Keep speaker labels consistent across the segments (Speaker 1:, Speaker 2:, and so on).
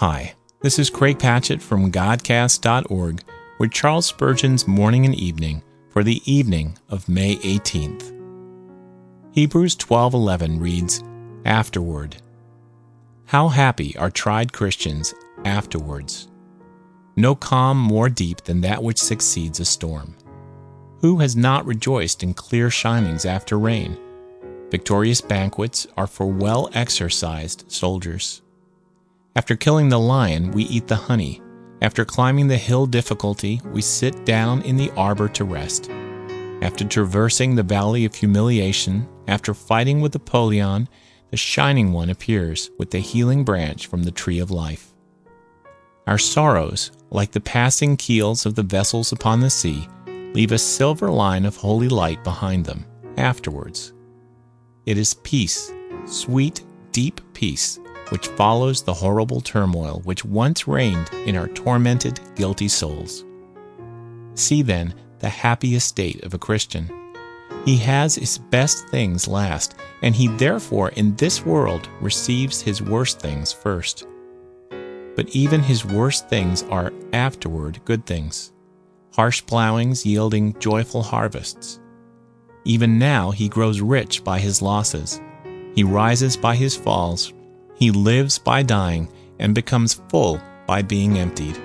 Speaker 1: Hi, this is Craig Patchett from Godcast.org with Charles Spurgeon's Morning and Evening for the evening of May 18th. Hebrews 12:11 reads, Afterward. How happy are tried Christians afterwards. No calm more deep than that which succeeds a storm. Who has not rejoiced in clear shinings after rain? Victorious banquets are for well-exercised soldiers. After killing the lion, we eat the honey. After climbing the hill difficulty, we sit down in the arbor to rest. After traversing the valley of humiliation, after fighting with Apollyon, the Shining One appears with the healing branch from the tree of life. Our sorrows, like the passing keels of the vessels upon the sea, leave a silver line of holy light behind them afterwards. It is peace, sweet, deep peace, which follows the horrible turmoil which once reigned in our tormented, guilty souls. See then the happy estate of a Christian. He has his best things last, and he therefore in this world receives his worst things first. But even his worst things are afterward good things, harsh plowings yielding joyful harvests. Even now he grows rich by his losses. He rises by his falls. He lives by dying and becomes full by being emptied.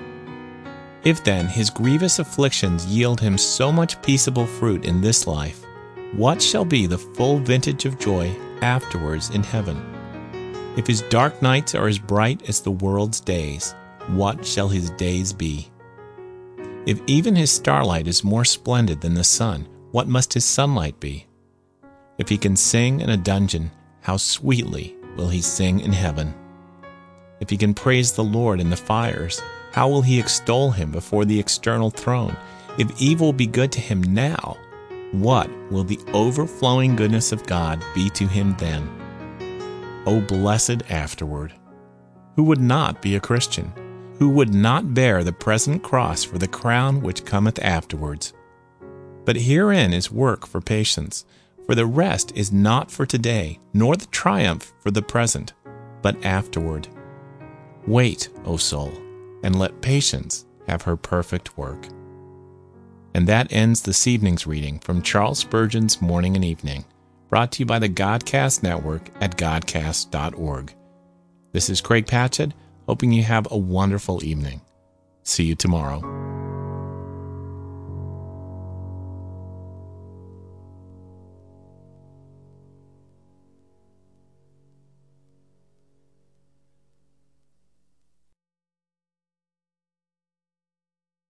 Speaker 1: If then his grievous afflictions yield him so much peaceable fruit in this life, what shall be the full vintage of joy afterwards in heaven? If his dark nights are as bright as the world's days, what shall his days be? If even his starlight is more splendid than the sun, what must his sunlight be? If he can sing in a dungeon, how sweetly will he sing in heaven? If he can praise the Lord in the fires, how will he extol him before the external throne? If evil be good to him now, what will the overflowing goodness of God be to him then? O blessed afterward! Who would not be a Christian? Who would not bear the present cross for the crown which cometh afterwards? But herein is work for patience, for the rest is not for today, nor the triumph for the present, but afterward. Wait, O soul, and let patience have her perfect work. And that ends this evening's reading from Charles Spurgeon's Morning and Evening, brought to you by the Godcast Network at Godcast.org. This is Craig Patchett, hoping you have a wonderful evening. See you tomorrow.